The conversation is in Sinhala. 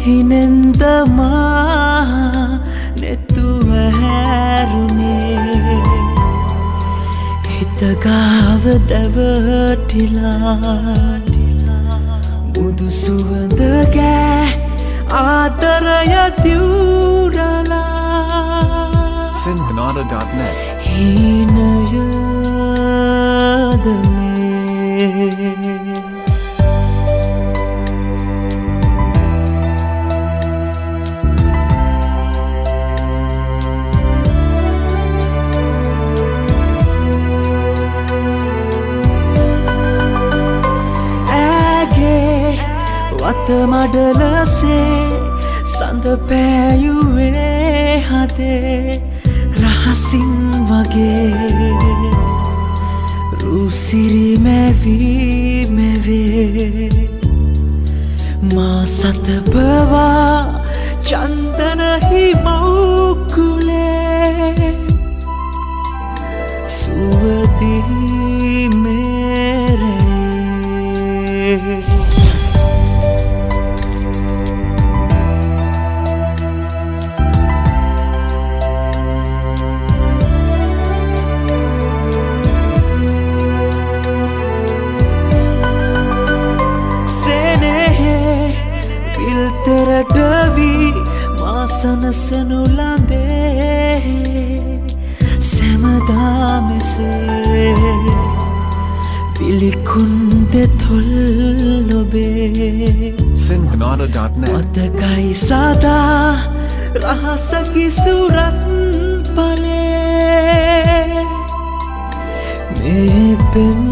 සිහිනෙන්දමා නෙතුව හැරුණේ හිතගාව දැවටිලා බුදු සුවඳ ගෑ ආදරය දිවුරලා Sinhanada.net හීනයද මේ වතමඩලසේ සඳ පෑයුවේ හදේ රහසින් වගේ රුසිරි මැවී මැවේ මා සතපවා චන්දනහි මව්කුලේ සුවදී මේරේ තෙරටවී මාසනසනු ලඳේ සැමදා මෙසේ පිළිකුන් දෙතොල් ඔබේ Sinhanada.net මතකයි සදා රහසකි සුරත් පලේ මේ පෙම්